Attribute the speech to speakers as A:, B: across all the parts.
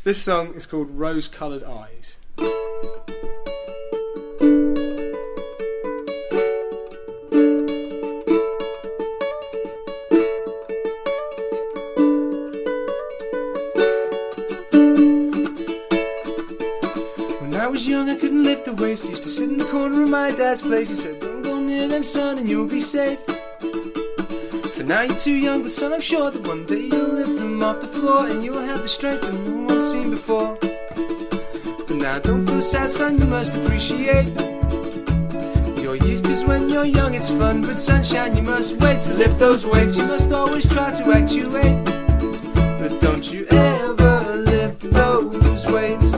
A: This song is called Rose Coloured Eyes. When I was young I couldn't lift the weights. Used to sit in the corner of my dad's place. He said, don't go near them, son, and you'll be safe. For now you're too young, but son, I'm sure that one day you'll lift them off the floor, and you'll have the strength that no one's seen before. But now don't feel sad, son, you must appreciate your youth, cause when you're young it's fun. But sunshine, you must wait to lift those weights. You must always try to actuate, but don't you ever lift those weights.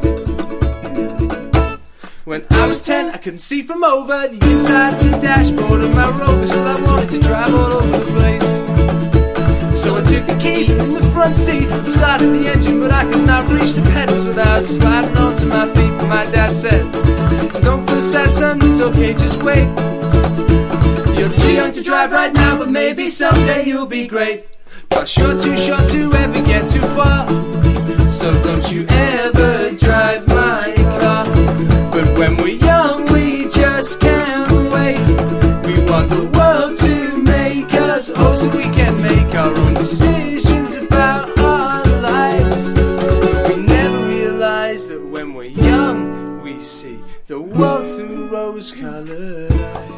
A: When I was 10, I couldn't see from over the inside of the dashboard of my Rover, so I wanted to drive all over the place. So I took the keys in the front seat, started the engine, but I could not reach the pedals without sliding onto my feet. But my dad said, don't feel sad, son, it's okay, just wait. You're too young to drive right now, but maybe someday you'll be great. But you're too short to ever get too far, so don't you ever drive my car. But when we're young, we just can't wait. We want the world to make us old, so we can make our own decisions about our lives. We never realize that when we're young, we see the world through rose-colored eyes.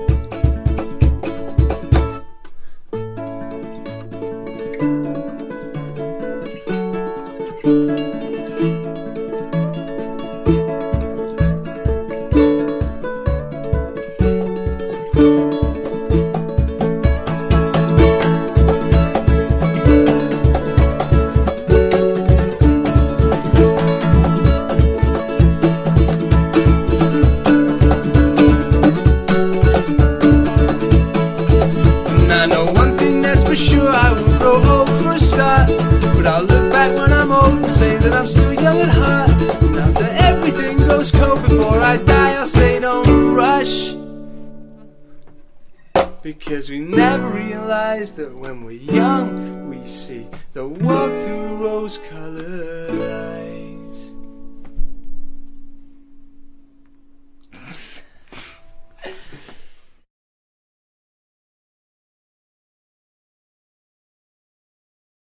A: For sure I will grow old for a start, but I'll look back when I'm old and say that I'm still young at heart. And after everything goes cold before I die, I'll say don't rush, because we never realize that when we're young we see the world through rose-colored eyes.